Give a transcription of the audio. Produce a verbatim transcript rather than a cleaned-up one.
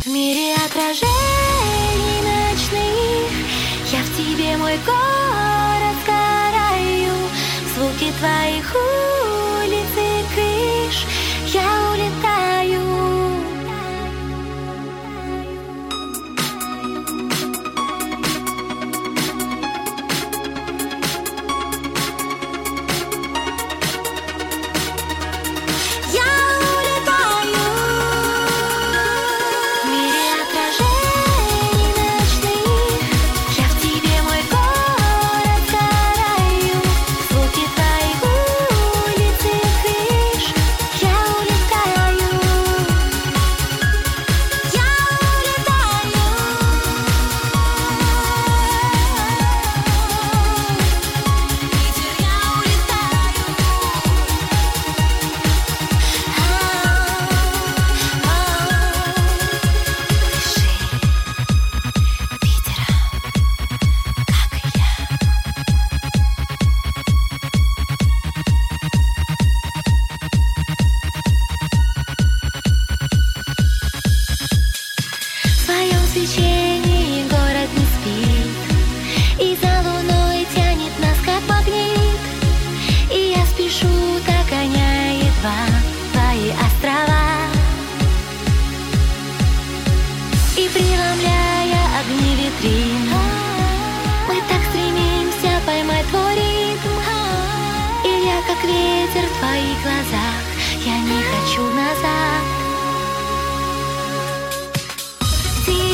В мире отражений ночных я в тебе, мой город, сгораю. В звуки твоих улиц и крыш я улетаю. В свечении город не спит, и за луной тянет нас, как магнит. И я спешу, догоняя едва твои острова, и преломляя огни витрин, мы так стремимся поймать твой ритм. И я, как ветер в твоих глазах, я не хочу назад. Ты